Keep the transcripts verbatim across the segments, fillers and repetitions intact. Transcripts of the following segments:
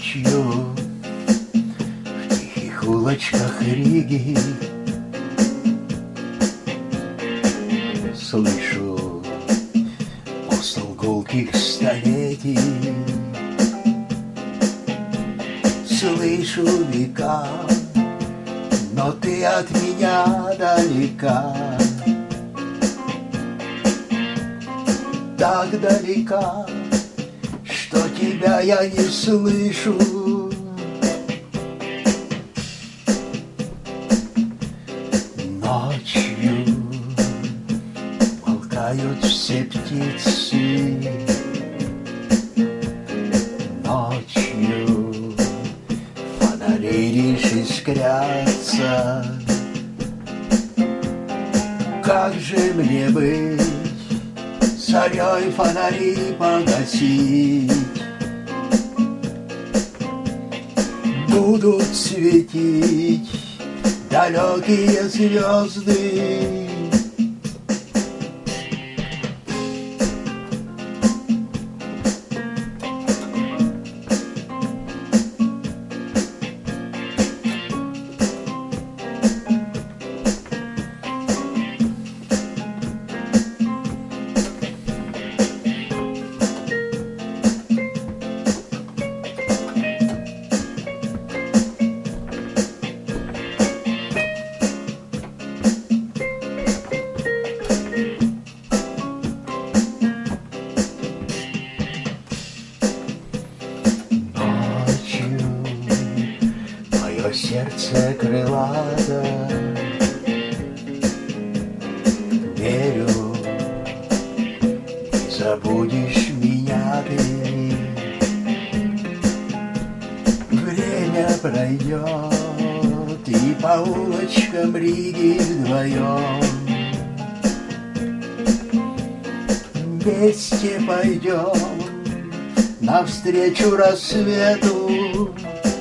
Ночью в тихих улочках Риги слышу посол гулких столетий, слышу века, но ты от меня далека, так далека, что тебя я не слышу. Ночью молкают все птицы, ночью фонари лишь искрятся. Как же мне быть, зарей фонари погасить? Будут светить далекие звезды. Сердце крылато, верю, не забудешь меня ты. Время пройдет, и по улочкам Риги вдвоем вместе пойдем навстречу рассвету.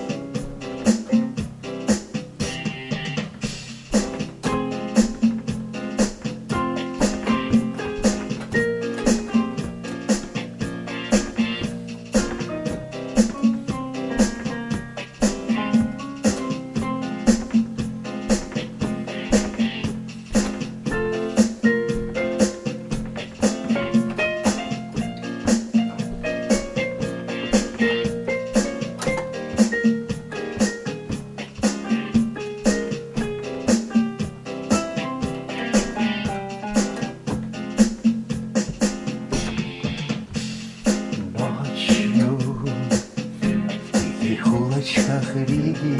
В улочках Риги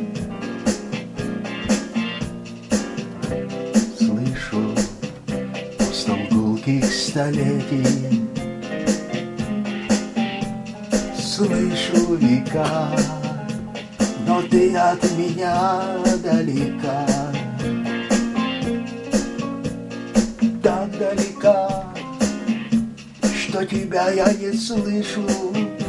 слышу постом гулких столетий, слышу века, но ты от меня далека, так далека, что тебя я не слышу.